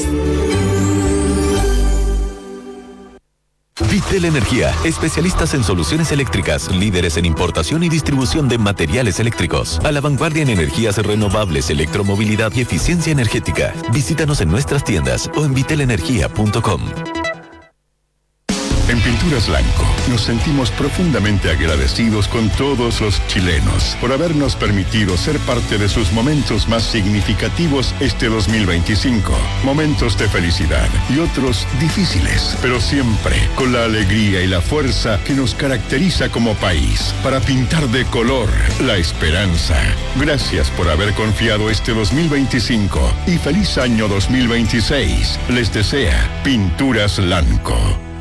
Vitel Energía, especialistas en soluciones eléctricas, líderes en importación y distribución de materiales eléctricos, a la vanguardia en energías renovables, electromovilidad y eficiencia energética. Visítanos en nuestras tiendas o en vitelenergia.com. En Pinturas Lanco nos sentimos profundamente agradecidos con todos los chilenos por habernos permitido ser parte de sus momentos más significativos este 2025. Momentos de felicidad y otros difíciles, pero siempre con la alegría y la fuerza que nos caracteriza como país para pintar de color la esperanza. Gracias por haber confiado este 2025 y feliz año 2026. Les desea Pinturas Lanco.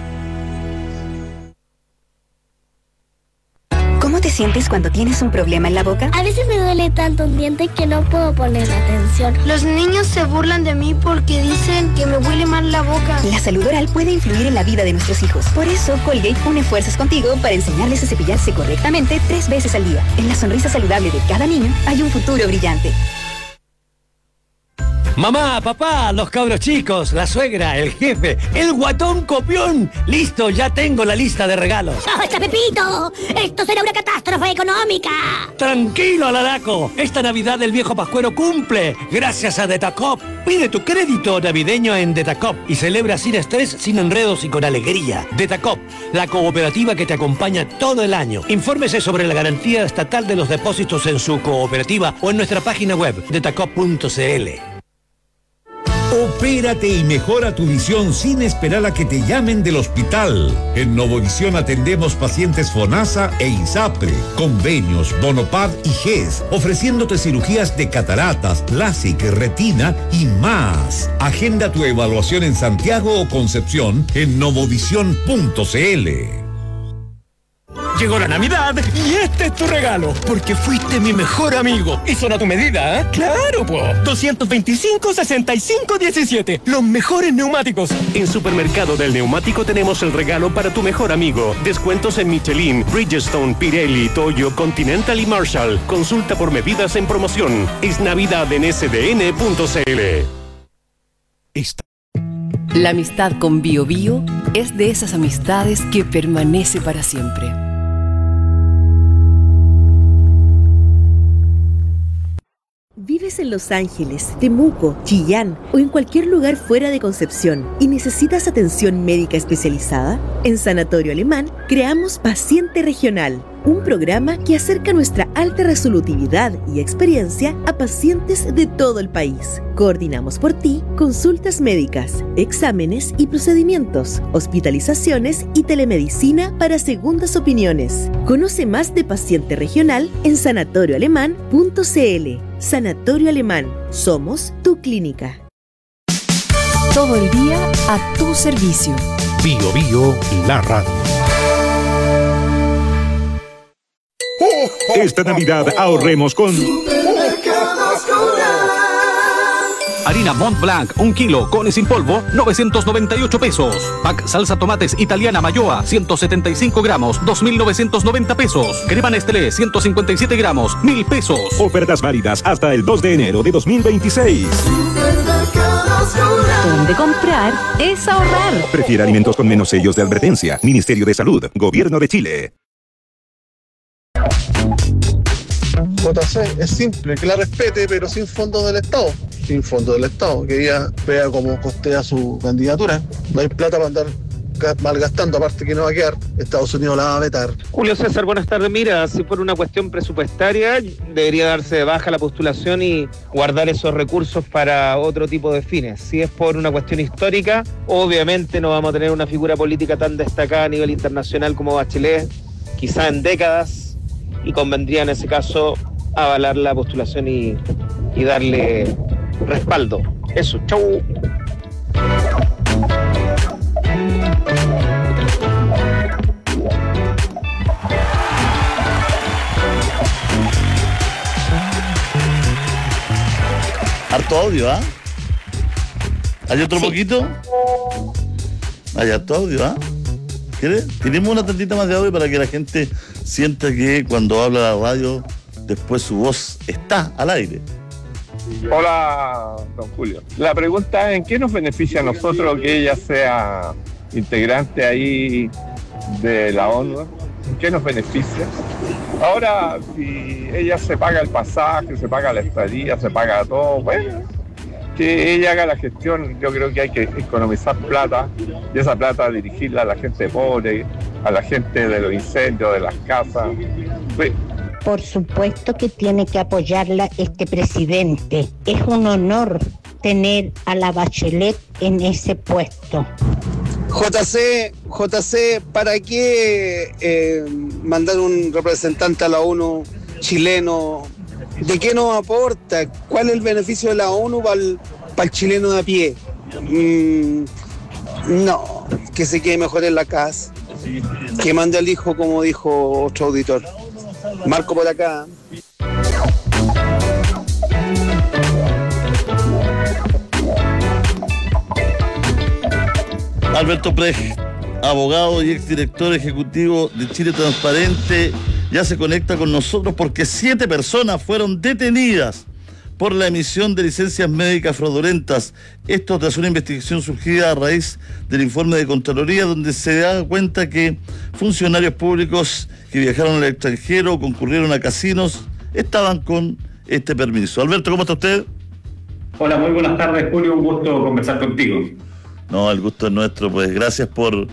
¿Cómo te sientes cuando tienes un problema en la boca? A veces me duele tanto un diente que no puedo poner atención. Los niños se burlan de mí porque dicen que me huele mal la boca. La salud oral puede influir en la vida de nuestros hijos. Por eso, Colgate une fuerzas contigo para enseñarles a cepillarse correctamente 3 veces al día. En la sonrisa saludable de cada niño hay un futuro brillante. Mamá, papá, los cabros chicos, la suegra, el jefe, el guatón copión. Listo, ya tengo la lista de regalos. ¡Basta, Pepito! ¡Esto será una catástrofe económica! Tranquilo, Alaraco. Esta Navidad el viejo pascuero cumple. Gracias a Detacop. Pide tu crédito navideño en Detacop y celebra sin estrés, sin enredos y con alegría. Detacop, la cooperativa que te acompaña todo el año. Infórmese sobre la garantía estatal de los depósitos en su cooperativa o en nuestra página web, detacop.cl. Opérate y mejora tu visión sin esperar a que te llamen del hospital. En Novovisión atendemos pacientes FONASA e ISAPRE, convenios, Bonopad y GES, ofreciéndote cirugías de cataratas, LASIK, retina y más. Agenda tu evaluación en Santiago o Concepción en novovisión.cl. Llegó la Navidad y este es tu regalo, porque fuiste mi mejor amigo. Y son a tu medida, ¿eh? ¡Claro, po! 225-65-17, los mejores neumáticos. En Supermercado del Neumático tenemos el regalo para tu mejor amigo. Descuentos en Michelin, Bridgestone, Pirelli, Toyo, Continental y Marshall. Consulta por medidas en promoción. Es Navidad en sdn.cl. La amistad con Bio Bio es de esas amistades que permanece para siempre. ¿Vives en Los Ángeles, Temuco, Chillán o en cualquier lugar fuera de Concepción y necesitas atención médica especializada? En Sanatorio Alemán creamos Paciente Regional, un programa que acerca nuestra alta resolutividad y experiencia a pacientes de todo el país. Coordinamos por ti consultas médicas, exámenes y procedimientos, hospitalizaciones y telemedicina para segundas opiniones. Conoce más de Paciente Regional en sanatorioalemán.cl. Sanatorio Alemán, somos tu clínica. Todo el día a tu servicio. Bio Bio, la radio. Esta Navidad ahorremos con harina Mont Blanc, 1 kilo, con y sin polvo, 998 pesos. Pack salsa tomates italiana Mayoa, 175 gramos, 2.990 pesos. Crema Nestlé, 157 gramos, 1.000 pesos. Ofertas válidas hasta el 2 de enero de 2026. Donde comprar es ahorrar. Prefiere alimentos con menos sellos de advertencia. Ministerio de Salud, Gobierno de Chile. JC es simple, que la respete, pero sin fondos del Estado. Sin fondos del Estado, que ella vea cómo costea su candidatura. No hay plata para andar malgastando, aparte que no va a quedar. Estados Unidos la va a vetar. Julio César, buenas tardes. Mira, si por una cuestión presupuestaria, debería darse de baja la postulación y guardar esos recursos para otro tipo de fines. Si es por una cuestión histórica, obviamente no vamos a tener una figura política tan destacada a nivel internacional como Bachelet, quizá en décadas, y convendría en ese caso avalar la postulación y darle respaldo. Eso, chau. harto audio, ¿ah? ¿Hay otro poquito? Hay harto audio, ¿ah? ¿Quieres? Tenemos una tantita más de audio para que la gente sienta que cuando habla la radio, después su voz está al aire. Hola, don Julio. La pregunta es, ¿en qué nos beneficia a nosotros que ella sea integrante ahí de la ONU? ¿En qué nos beneficia? Ahora, si ella se paga el pasaje, se paga la estadía, se paga todo, bueno, que ella haga la gestión. Yo creo que hay que economizar plata y esa plata dirigirla a la gente pobre, a la gente de los incendios, de las casas. Pues, por supuesto que tiene que apoyarla este presidente. Es un honor tener a la Bachelet en ese puesto. JC, ¿para qué mandar un representante a la ONU chileno? ¿De qué nos aporta? ¿Cuál es el beneficio de la ONU para el chileno de a pie? No, que se quede mejor en la casa. Que mande al hijo, como dijo otro auditor. Marco por acá. Alberto Precht, abogado y exdirector ejecutivo de Chile Transparente, ya se conecta con nosotros porque 7 personas fueron detenidas por la emisión de licencias médicas fraudulentas. Esto tras una investigación surgida a raíz del informe de Contraloría, donde se da cuenta que funcionarios públicos que viajaron al extranjero o concurrieron a casinos estaban con este permiso. Alberto, ¿cómo está usted? Hola, muy buenas tardes, Julio. Un gusto conversar contigo. No, el gusto es nuestro. Pues gracias por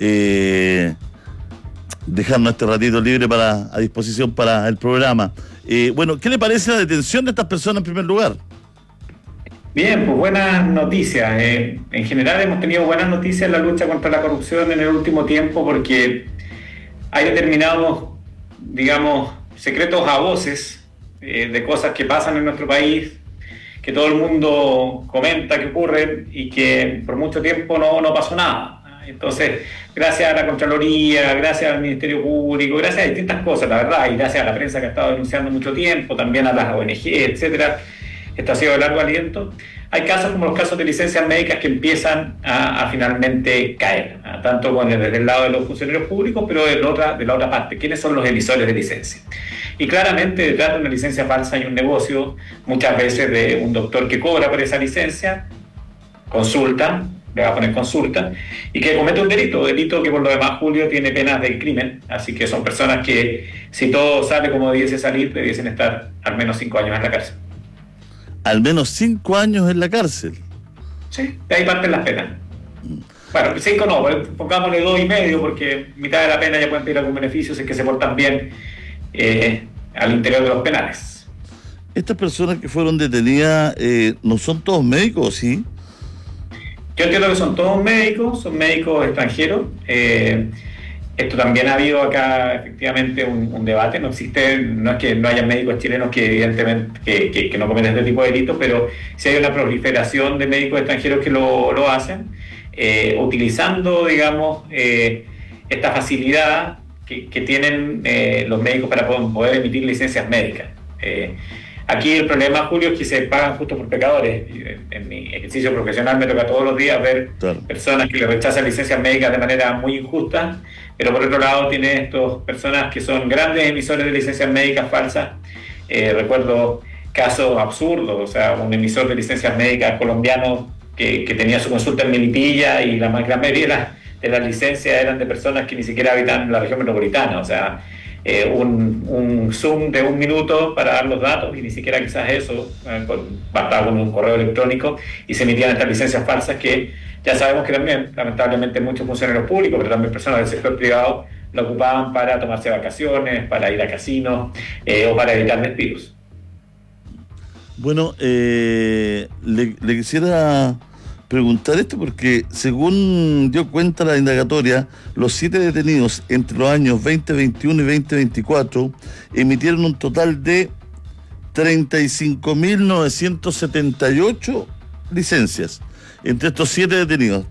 dejarnos este ratito libre a disposición para el programa. Bueno, ¿qué le parece la detención de estas personas en primer lugar? Bien, pues buenas noticias. En general hemos tenido buenas noticias en la lucha contra la corrupción en el último tiempo porque hay determinados, digamos, secretos a voces de cosas que pasan en nuestro país, que todo el mundo comenta que ocurren y que por mucho tiempo no pasó nada. Entonces, gracias a la Contraloría, gracias al Ministerio Público, gracias a distintas cosas, la verdad, y gracias a la prensa que ha estado denunciando mucho tiempo, también a las ONG, etcétera, esto ha sido de largo aliento. Hay casos como los casos de licencias médicas que empiezan a finalmente caer, tanto desde el lado de los funcionarios públicos, pero de la otra parte, ¿quiénes son los emisores de licencia? Y claramente detrás de una licencia falsa hay un negocio, muchas veces de un doctor que cobra por esa licencia, consulta, le va a poner consulta, y que comete un delito que por lo demás, Julio, tiene penas de crimen, así que son personas que, si todo sale como debiese salir, debiesen estar al menos 5 años en la cárcel. Al menos 5 años en la cárcel. Sí, de ahí parten las penas. Bueno, 5 no, pongámosle 2,5, porque mitad de la pena ya pueden pedir algún beneficio si es que se portan bien al interior de los penales. Estas personas que fueron detenidas, ¿no son todos médicos, sí? Yo entiendo que son todos médicos, son médicos extranjeros. Esto también ha habido acá efectivamente un debate. No es que no haya médicos chilenos que evidentemente que no cometen este tipo de delitos, pero sí hay una proliferación de médicos extranjeros que lo hacen, utilizando, digamos, esta facilidad que tienen los médicos para poder emitir licencias médicas. Aquí el problema, Julio, es que se pagan justo por pecadores. En mi ejercicio profesional me toca todos los días ver personas que le rechazan licencias médicas de manera muy injusta, pero por otro lado tiene estas personas que son grandes emisores de licencias médicas falsas. Recuerdo casos absurdos, o sea, un emisor de licencias médicas colombiano que tenía su consulta en Melipilla y la gran mayoría de las licencias eran de personas que ni siquiera habitan en la región metropolitana, o sea, un Zoom de 1 minuto para dar los datos y ni siquiera quizás eso, bastaba con un correo electrónico y se emitían estas licencias falsas que ya sabemos que también, lamentablemente, muchos funcionarios públicos, pero también personas del sector privado lo ocupaban para tomarse vacaciones, para ir a casinos o para evitar despidos. Bueno, le quisiera preguntar esto porque, según dio cuenta la indagatoria, los 7 detenidos entre los años 2021 y 2024 emitieron un total de 35.978 licencias. Entre estos 7 detenidos,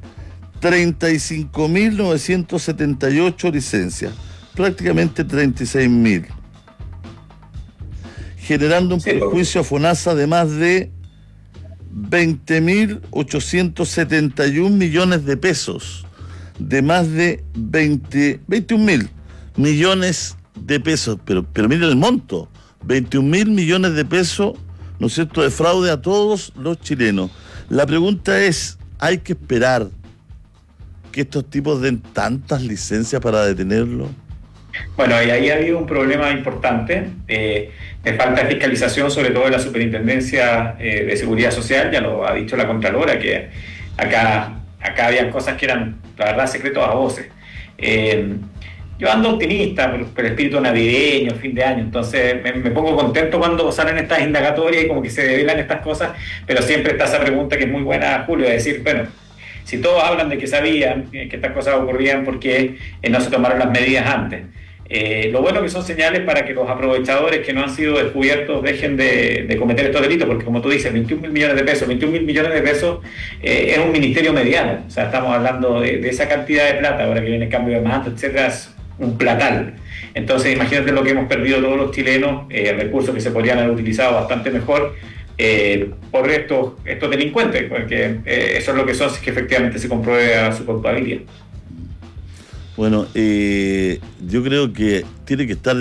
35.978 licencias, prácticamente 36.000, generando un perjuicio a FONASA de más de 20.871 millones de pesos, de más de 21.000 millones de pesos, pero miren el monto, 21.000 millones de pesos, ¿no es cierto?, de fraude a todos los chilenos. La pregunta es, ¿hay que esperar que estos tipos den tantas licencias para detenerlo? Bueno, y ahí ha habido un problema importante de falta de fiscalización, sobre todo en la Superintendencia de Seguridad Social. Ya lo ha dicho la Contralora, que acá habían cosas que eran, la verdad, secretos a voces. Yo ando optimista por el espíritu navideño, fin de año, entonces me pongo contento cuando salen estas indagatorias y como que se develan estas cosas, pero siempre está esa pregunta que es muy buena, Julio, de decir, bueno, si todos hablan de que sabían que estas cosas ocurrían, ¿por qué no se tomaron las medidas antes? Lo bueno que son señales para que los aprovechadores que no han sido descubiertos dejen de cometer estos delitos, porque como tú dices, 21.000 millones de pesos es un ministerio mediano, o sea, estamos hablando de esa cantidad de plata, ahora que viene el cambio de mando, etcétera, es un platal. Entonces imagínate lo que hemos perdido todos los chilenos, recursos que se podrían haber utilizado bastante mejor por estos delincuentes, porque eso es lo que son, si es que efectivamente se compruebe su culpabilidad. Bueno, yo creo que tienen que estar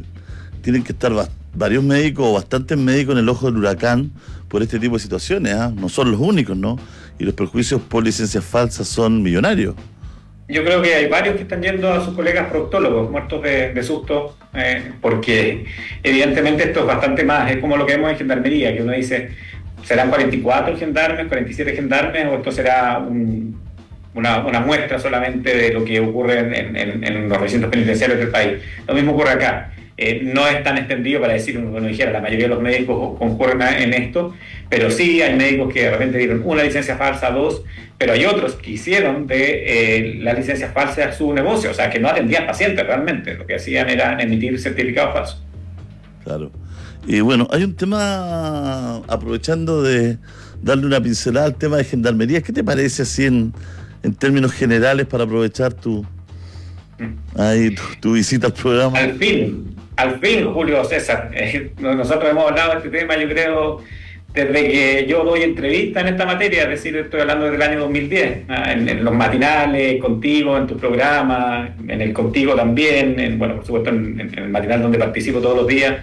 varios médicos o bastantes médicos en el ojo del huracán por este tipo de situaciones, ¿eh? No son los únicos, ¿no? Y los perjuicios por licencias falsas son millonarios. Yo creo que hay varios que están yendo a sus colegas proctólogos muertos de susto, porque evidentemente esto es bastante más, es como lo que vemos en Gendarmería, que uno dice, ¿serán 44 gendarmes, 47 gendarmes, o esto será una muestra solamente de lo que ocurre en los recintos penitenciarios del país? Lo mismo ocurre acá. No es tan extendido para decir, uno dijera, la mayoría de los médicos concurren en esto, pero sí hay médicos que de repente dieron una licencia falsa, 2, pero hay otros que hicieron de las licencias falsas su negocio, o sea, que no atendían pacientes realmente, lo que hacían era emitir certificados falsos. Claro. Y bueno, hay un tema, aprovechando de darle una pincelada al tema de Gendarmería, ¿qué te parece así en términos generales para aprovechar tu visita al programa? Al fin, Julio César, nosotros hemos hablado de este tema, yo creo, desde que yo doy entrevistas en esta materia, es decir, estoy hablando del año 2010, en los matinales, contigo, en tu programa, en el Contigo también, por supuesto en el matinal donde participo todos los días.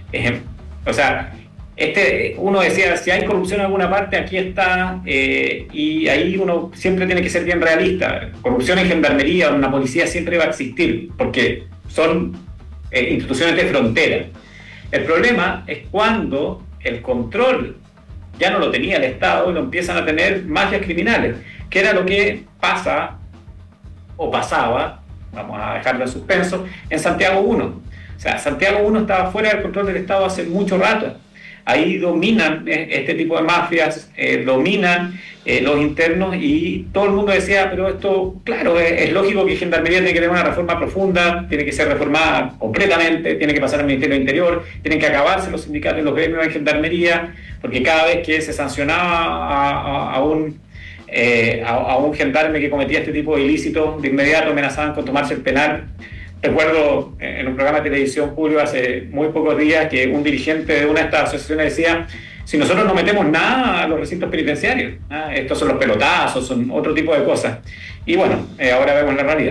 O sea, uno decía, si hay corrupción en alguna parte, aquí está, y ahí uno siempre tiene que ser bien realista. Corrupción en Gendarmería o en una policía siempre va a existir, porque son instituciones de frontera. El problema es cuando el control ya no lo tenía el Estado y lo empiezan a tener mafias criminales, que era lo que pasa o pasaba, vamos a dejarlo en suspenso, en Santiago 1. O sea, Santiago 1 estaba fuera del control del Estado hace mucho rato. Ahí dominan este tipo de mafias, dominan los internos, y todo el mundo decía, pero esto, claro, es lógico que Gendarmería tiene que tener una reforma profunda, tiene que ser reformada completamente, tiene que pasar al Ministerio del Interior, tienen que acabarse los sindicatos y los gremios de Gendarmería, porque cada vez que se sancionaba a un gendarme que cometía este tipo de ilícitos, de inmediato amenazaban con tomarse el penal. Recuerdo en un programa de televisión, Julio, hace muy pocos días, que un dirigente de una de estas asociaciones decía, si nosotros no metemos nada a los recintos penitenciarios, estos son los pelotazos, son otro tipo de cosas. Y bueno, ahora vemos la realidad.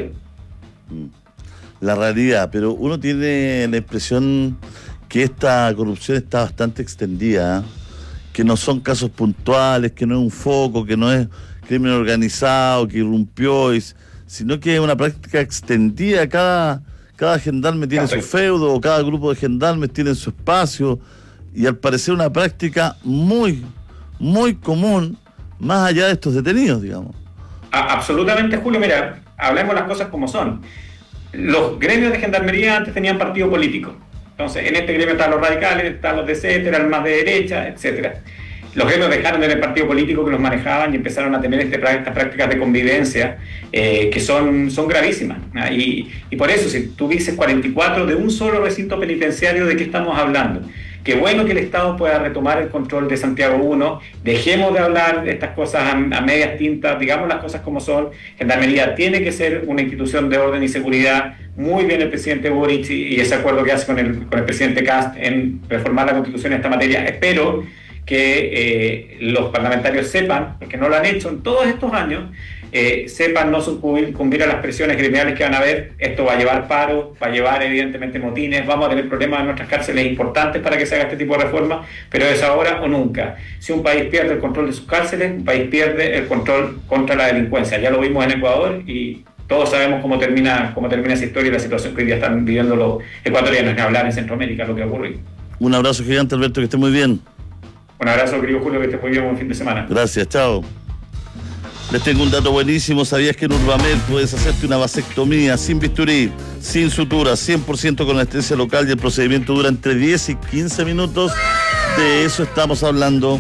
La realidad, pero uno tiene la impresión que esta corrupción está bastante extendida, que no son casos puntuales, que no es un foco, que no es crimen organizado, que irrumpió, sino que es una práctica extendida. Cada gendarme tiene su feudo, o cada grupo de gendarmes tiene su espacio, y al parecer una práctica muy, muy común, más allá de estos detenidos, digamos. Absolutamente, Julio. Mira, hablemos las cosas como son. Los gremios de Gendarmería antes tenían partido político. Entonces, en este gremio están los radicales, están los de etcétera, el más de derecha, etcétera. Los gremios dejaron de tener partido político que los manejaban y empezaron a tener estas prácticas de convivencia que son gravísimas. Y por eso, si tú dices 44 de un solo recinto penitenciario, ¿de qué estamos hablando? Qué bueno que el Estado pueda retomar el control de Santiago 1, dejemos de hablar de estas cosas a medias tintas, digamos las cosas como son. Gendarmería tiene que ser una institución de orden y seguridad. Muy bien el presidente Boric y ese acuerdo que hace con el presidente Kast en reformar la Constitución en esta materia. Espero que los parlamentarios sepan, porque no lo han hecho en todos estos años, sepan no sucumbir a las presiones gremiales que van a haber. Esto va a llevar paro, va a llevar evidentemente motines, vamos a tener problemas en nuestras cárceles importantes para que se haga este tipo de reforma, pero es ahora o nunca. Si un país pierde el control de sus cárceles, un país pierde el control contra la delincuencia. Ya lo vimos en Ecuador y todos sabemos cómo termina esa historia y la situación que hoy día están viviendo los ecuatorianos, ni hablar en Centroamérica, lo que ocurre. Un abrazo gigante, Alberto, que esté muy bien. Un abrazo, querido Julio, que esté muy bien, buen fin de semana. Gracias, chao. Les tengo un dato buenísimo. ¿Sabías que en Urbamed puedes hacerte una vasectomía sin bisturí, sin sutura, 100% con anestesia local y el procedimiento dura entre 10 y 15 minutos? De eso estamos hablando.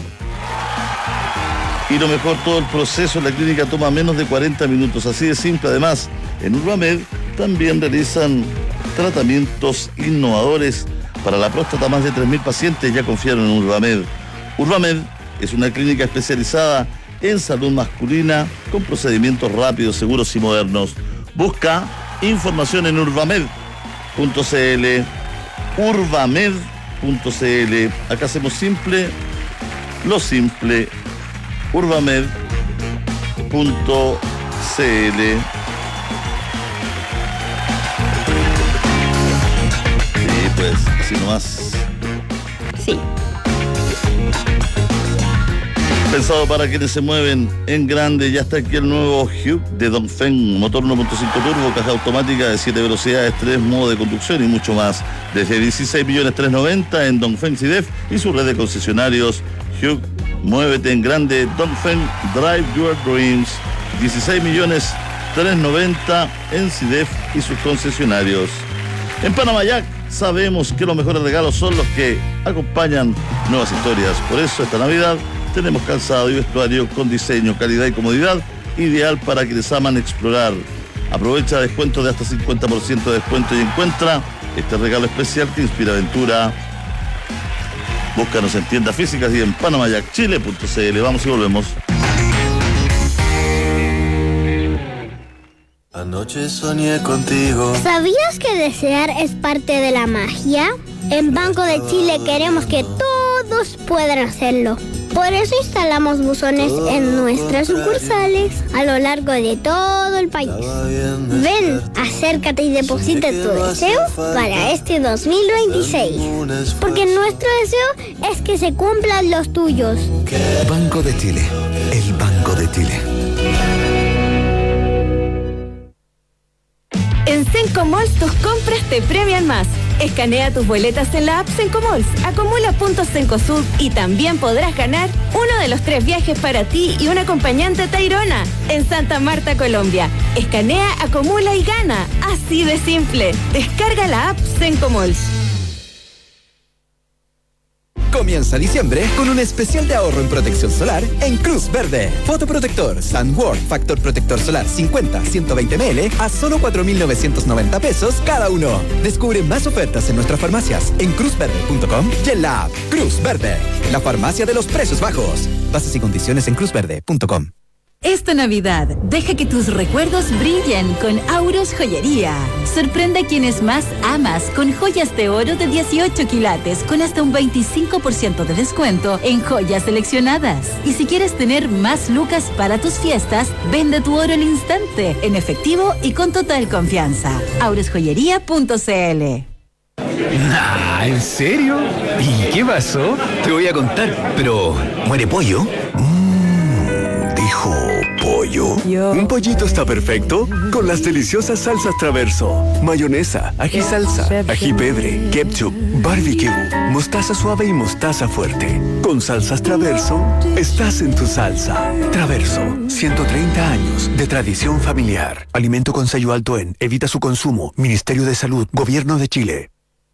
Y lo mejor, todo el proceso en la clínica toma menos de 40 minutos. Así de simple. Además, en Urbamed también realizan tratamientos innovadores para la próstata. Más de 3.000 pacientes ya confiaron en Urbamed. Urbamed es una clínica especializada en salud masculina con procedimientos rápidos, seguros y modernos. Busca información en urbamed.cl. Urbamed.cl. Acá hacemos simple lo simple. Urbamed.cl. Sí, pues, así nomás. Sí. Pensado para quienes se mueven en grande, ya está aquí el nuevo Hyuk de Dongfeng, motor 1.5 turbo, caja automática de 7 velocidades, 3 modos de conducción y mucho más. Desde 16.390.000 en Dongfeng CIDEF y su red de concesionarios. Hyuk, muévete en grande. Dongfeng, drive your dreams. 16.390.000 en CIDEF y sus concesionarios. En Panamayac sabemos que los mejores regalos son los que acompañan nuevas historias. Por eso esta Navidad tenemos calzado y vestuario con diseño, calidad y comodidad, ideal para quienes aman explorar. Aprovecha descuentos de hasta 50% de descuento y encuentra este regalo especial que inspira aventura. Búscanos en tiendas físicas y en panamayacchile.cl. Vamos y volvemos. Anoche soñé contigo. ¿Sabías que desear es parte de la magia? En Banco de Chile queremos que todos puedan hacerlo. Por eso instalamos buzones en nuestras sucursales a lo largo de todo el país. Ven, acércate y deposita tu deseo para este 2026. Porque nuestro deseo es que se cumplan los tuyos. Banco de Chile, el Banco de Chile. En Sencomalls tus compras te premian más. Escanea tus boletas en la app Sencomalls, acumula puntos Cencosud y también podrás ganar uno de los 3 viajes para ti y un acompañante a Tayrona en Santa Marta, Colombia. Escanea, acumula y gana. Así de simple. Descarga la app Sencomalls. Comienza diciembre con un especial de ahorro en protección solar en Cruz Verde. Fotoprotector SunWorld Factor Protector Solar 50-120 ml a solo 4.990 pesos cada uno. Descubre más ofertas en nuestras farmacias en cruzverde.com y en la app Cruz Verde, la farmacia de los precios bajos. Bases y condiciones en cruzverde.com. Esta Navidad, deja que tus recuerdos brillen con Auros Joyería. Sorprende a quienes más amas con joyas de oro de 18 quilates con hasta un 25% de descuento en joyas seleccionadas. Y si quieres tener más lucas para tus fiestas, vende tu oro al instante, en efectivo y con total confianza. aurosjoyería.cl. Nah, ¿en serio? ¿Y qué pasó? Te voy a contar, pero ¿muere pollo? Dijo pollo. Un pollito está perfecto con las deliciosas salsas Traverso, mayonesa, ají salsa, ají pebre, ketchup, barbecue, mostaza suave y mostaza fuerte. Con salsas Traverso, estás en tu salsa. Traverso, 130 años de tradición familiar. Alimento con sello alto en evita su consumo. Ministerio de Salud, Gobierno de Chile.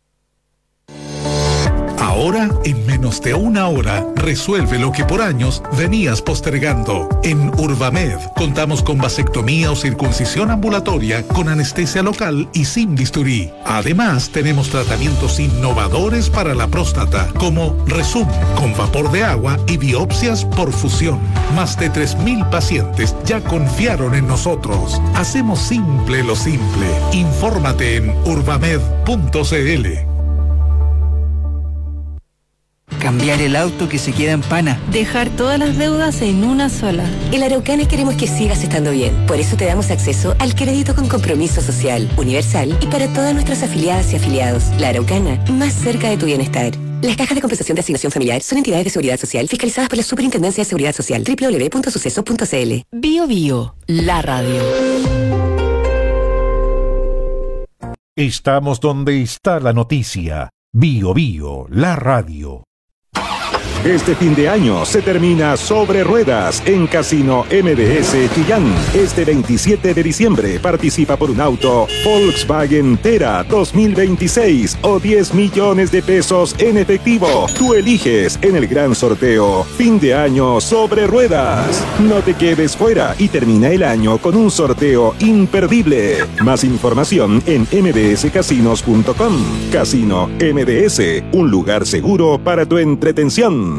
Ahora, en menos de una hora, resuelve lo que por años venías postergando. En Urbamed contamos con vasectomía o circuncisión ambulatoria con anestesia local y sin bisturí. Además, tenemos tratamientos innovadores para la próstata, como Resum, con vapor de agua y biopsias por fusión. Más de 3.000 pacientes ya confiaron en nosotros. Hacemos simple lo simple. Infórmate en urbamed.cl. cambiar el auto que se queda en pana. Dejar todas las deudas en una sola. En la Araucana queremos que sigas estando bien. Por eso te damos acceso al crédito con compromiso social, universal y para todas nuestras afiliadas y afiliados. La Araucana, más cerca de tu bienestar. Las cajas de compensación de asignación familiar son entidades de seguridad social fiscalizadas por la Superintendencia de Seguridad Social. www.suceso.cl. Bio Bio, la radio. Estamos donde está la noticia. Bio Bio, la radio. Este fin de año se termina Sobre Ruedas en Casino MDS Chillán. Este 27 de diciembre participa por un auto Volkswagen Tera 2026 o 10 millones de pesos en efectivo. Tú eliges en el gran sorteo. Fin de año Sobre Ruedas. No te quedes fuera y termina el año con un sorteo imperdible. Más información en mdscasinos.com. Casino MDS, un lugar seguro para tu entretención.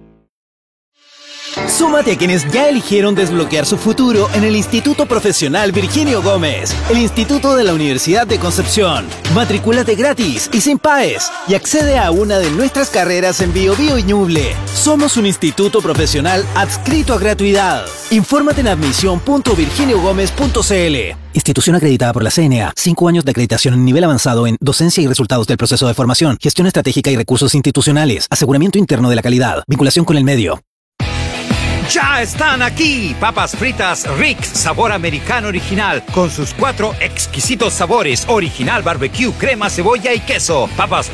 Súmate a quienes ya eligieron desbloquear su futuro en el Instituto Profesional Virginio Gómez, el Instituto de la Universidad de Concepción. Matricúlate gratis y sin PAES y accede a una de nuestras carreras en Bio Bio y Ñuble. Somos un instituto profesional adscrito a gratuidad. Infórmate en admisión.virginiogomez.cl. Institución acreditada por la CNA. 5 años de acreditación en nivel avanzado en docencia y resultados del proceso de formación, gestión estratégica y recursos institucionales, aseguramiento interno de la calidad, vinculación con el medio. ¡Ya están aquí! Papas fritas Rick's, sabor americano original, con sus 4 exquisitos sabores: original, barbecue, crema, cebolla y queso. Papas